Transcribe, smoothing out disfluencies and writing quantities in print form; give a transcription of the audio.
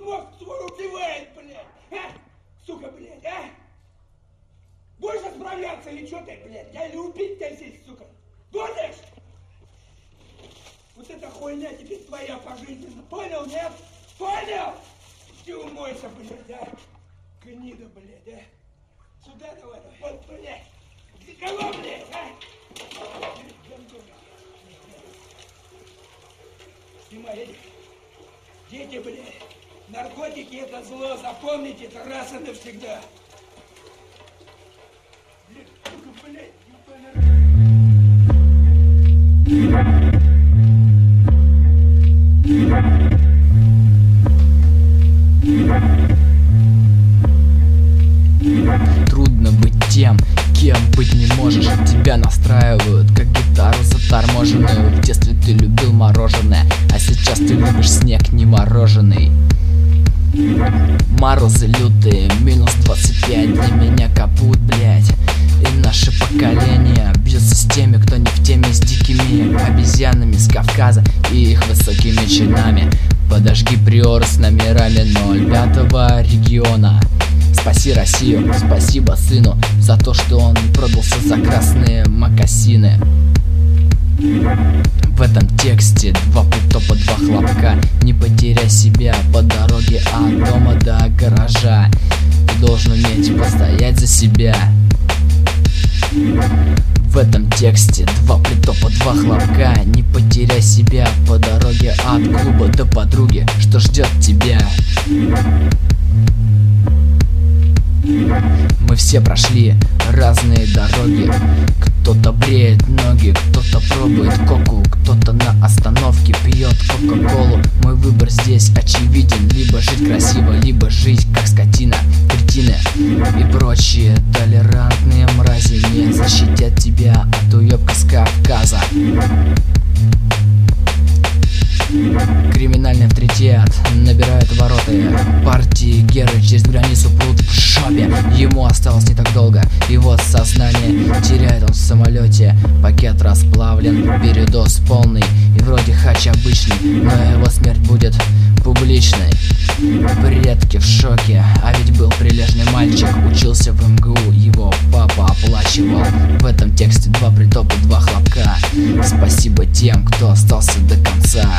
мозг свой убивает, блядь, а? Сука, блядь, а? Будешь справляться или что ты, блядь? Я или убить тебя здесь, сука? Будешь? Вот эта хуйня теперь твоя пожизненно. Понял, нет? Понял? Ты умойся, блядь, а? Гнида, блядь, а? Сюда давай, вот, блядь. Ты кого, блядь, а? Снимай эти. Дети, блядь. Наркотики это зло. Запомните это раз и навсегда. Блядь, сука, блядь, Трудно быть тем, кем быть не можешь. Тебя настраивают, как гитару заторможенную. В детстве ты любил мороженое, а сейчас ты любишь снег не мороженый. Морозы лютые, минус 25, для меня капут, блять. И наше поколение бьется с теми, кто не в теме, с дикими обезьянами с Кавказа и их высокими чинами. Подожги приор с номерами 05-го региона. Спаси Россию, спасибо сыну за то, что он не продался за красные мокасины. В этом тексте два притопа, два хлопка. Не потеряй себя по дороге от дома до гаража. Ты должен уметь постоять за себя. В этом тексте два притопа, два хлопка. Не потеряй себя по дороге от клуба до подруги, что ждет тебя. Мы все прошли разные дороги. Кто-то бреет ноги, кто-то пробует коку, кто-то на остановке пьет кока-колу. Мой выбор здесь очевиден: либо жить красиво, либо жить как скотина. Кретины и прочие толерантные мрази не защитят тебя от уебка с Кавказа. Криминальный авторитет набирает обороты. Партии Геры через границу прут в шопе. Ему осталось не так долго, и вот сознание теряет он в самолете. Пакет расплавлен, передоз полный, и вроде хач обычный, но его смерть будет публичной. Предки в шоке, а ведь был прилежный мальчик, учился в МГУ, его папа оплачивал. В этом тексте два притопа, два хлопка. Спасибо тем, кто остался до конца.